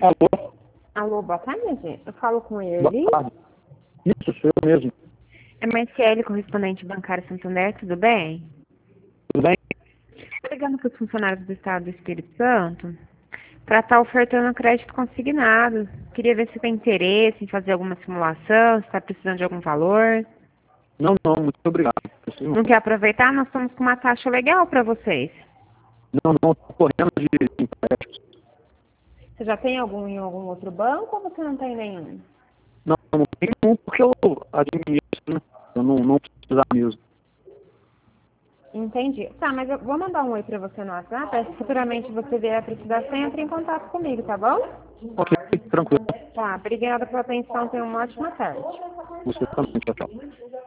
Alô, Alô, boa tarde. Eu falo com boa ele. tarde. Isso, sou eu mesmo. É Marciele, correspondente bancário Santander, tudo bem? Tudo bem? Estou ligando para os funcionários do Estado do Espírito Santo para estar ofertando crédito consignado. Queria ver se tem interesse em fazer alguma simulação, se está precisando de algum valor. Não, não, muito obrigado. Preciso não. Não quer aproveitar? Nós estamos com uma taxa legal para vocês. Não, não, estou correndo de empréstimos. Você já tem algum em algum outro banco ou você não tem nenhum? Não, não tem nenhum porque eu administro, né? Eu não precisar mesmo. Entendi. Tá, mas eu vou mandar um oi para você no WhatsApp. Aí, se futuramente você vier a precisar, você entra em contato comigo, tá bom? Ok, tranquilo. Tá, obrigada pela atenção. Tenha uma ótima tarde. Você também, tchau, tchau.